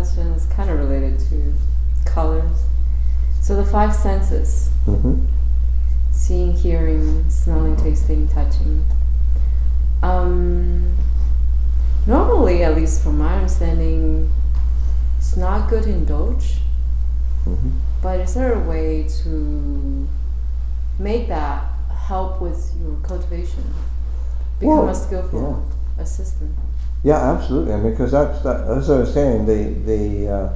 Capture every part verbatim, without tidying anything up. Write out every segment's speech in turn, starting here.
question is kind of related to colors. So the five senses, Mm-hmm. seeing, hearing, smelling, tasting, touching. Um, normally, at least from my understanding, it's not good to indulge, Mm-hmm. but is there a way to make that help with your cultivation? Become Well, a skillful assistant? Yeah, absolutely. I mean, because that's that, as I was saying, the the uh,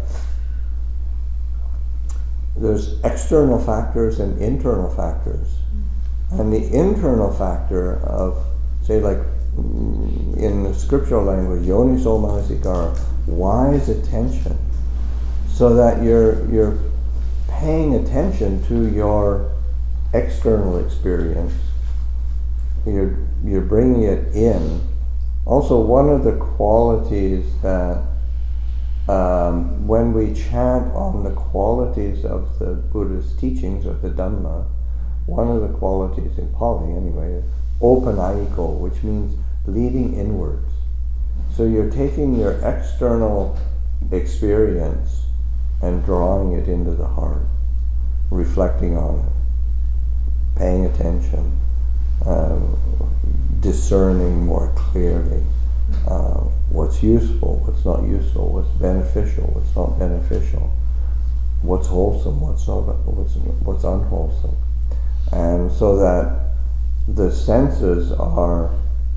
there's external factors and internal factors, mm-hmm. and the internal factor of, say, like mm, in the scriptural language, yoniso manasikara, wise attention, so that you're you're paying attention to your external experience. You're you're bringing it in. Also, one of the qualities that um, when we chant on the qualities of the Buddha's teachings, of the Dhamma, one of the qualities in Pali anyway is opanayiko, which means leading inwards. So you're taking your external experience and drawing it into the heart, reflecting on it, paying attention, um, discerning more clearly uh, what's useful, what's not useful, what's beneficial, what's not beneficial, what's wholesome, what's not, what's what's unwholesome, and so that the senses are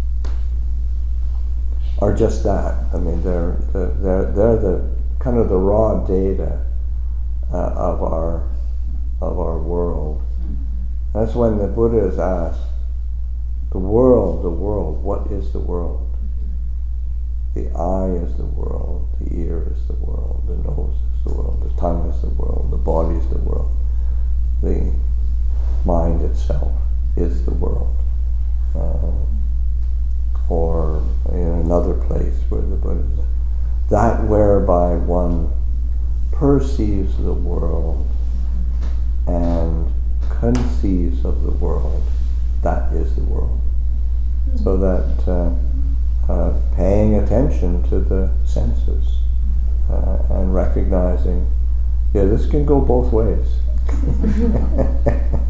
are just that. I mean, they're they're they're the kind of the raw data uh, of our of our world. That's when the Buddha is asked, the world, the world, what is the world? The eye is the world, the ear is the world, the nose is the world, the tongue is the world, the body is the world, the mind itself is the world. Uh, or in another place where the Buddha said, that whereby one perceives the world and conceives of the world, that is the world. Mm-hmm. So that uh, uh, paying attention to the senses uh, and recognizing, yeah, this can go both ways.